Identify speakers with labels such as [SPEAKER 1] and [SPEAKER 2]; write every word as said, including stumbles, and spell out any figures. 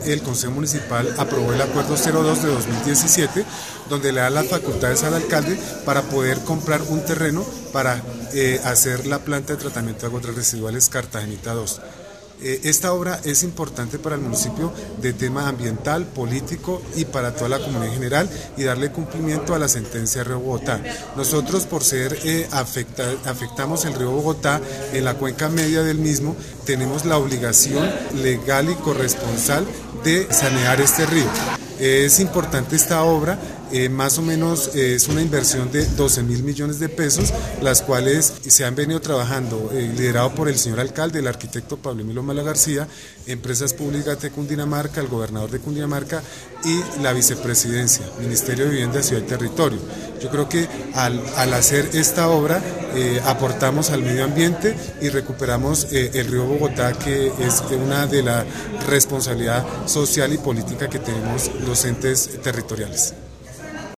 [SPEAKER 1] el Consejo Municipal aprobó el acuerdo cero dos de dos mil diecisiete, donde le da las facultades al alcalde para poder comprar un terreno para eh, hacer la planta de tratamiento de aguas residuales Cartagenita dos. Eh, esta obra es importante para el municipio de tema ambiental, político y para toda la comunidad en general, y darle cumplimiento a la sentencia de Río Bogotá. Nosotros, por ser eh, afecta, afectamos el río Bogotá en la cuenca media del mismo, tenemos la obligación legal y corresponsal de sanear este río. Es importante esta obra, eh, más o menos eh, es una inversión de doce mil millones de pesos, las cuales se han venido trabajando, eh, liderado por el señor alcalde, el arquitecto Pablo Emilio Mala García, empresas públicas de Cundinamarca, el gobernador de Cundinamarca y la vicepresidencia, Ministerio de Vivienda, Ciudad y Territorio. Yo creo que al, al hacer esta obra eh, aportamos al medio ambiente y recuperamos eh, el río Bogotá, que es una de la responsabilidad social y política que tenemos los entes territoriales.